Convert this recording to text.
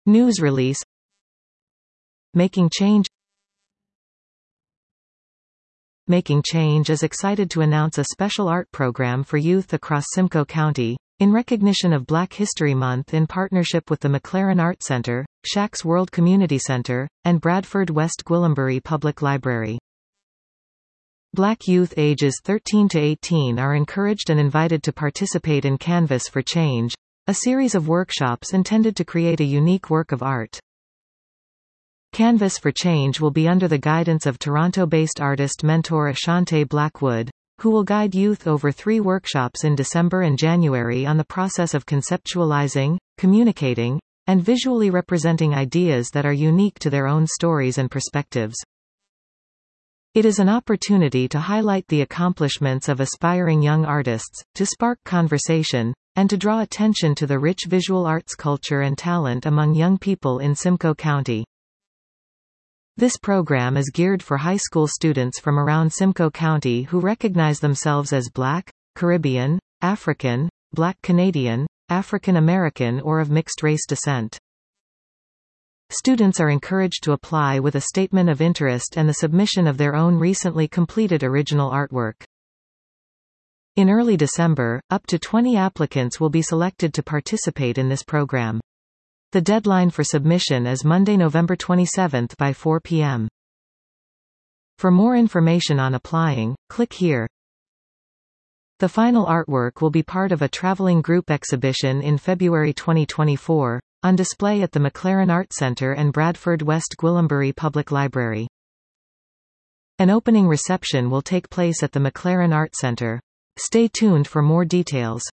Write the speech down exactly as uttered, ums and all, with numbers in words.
News release. Making Change. Making Change is excited to announce a special art program for youth across Simcoe County, in recognition of Black History Month, in partnership with the McLaren Art Center, Shacks World Community Center, and Bradford West Gwillimbury Public Library. Black youth ages thirteen to eighteen are encouraged and invited to participate in Canvas for Change, a series of workshops intended to create a unique work of art. Canvas for Change will be under the guidance of Toronto-based artist mentor Ashante Blackwood, who will guide youth over three workshops in December and January on the process of conceptualizing, communicating, and visually representing ideas that are unique to their own stories and perspectives. It is an opportunity to highlight the accomplishments of aspiring young artists, to spark conversation, and to draw attention to the rich visual arts culture and talent among young people in Simcoe County. This program is geared for high school students from around Simcoe County who recognize themselves as Black, Caribbean, African, Black Canadian, African American, or of mixed race descent. Students are encouraged to apply with a statement of interest and the submission of their own recently completed original artwork. In early December, up to twenty applicants will be selected to participate in this program. The deadline for submission is Monday, November twenty-seventh by four p m For more information on applying, click here. The final artwork will be part of a traveling group exhibition in February twenty twenty-four, on display at the McLaren Art Center and Bradford West Gwillimbury Public Library. An opening reception will take place at the McLaren Art Center. Stay tuned for more details.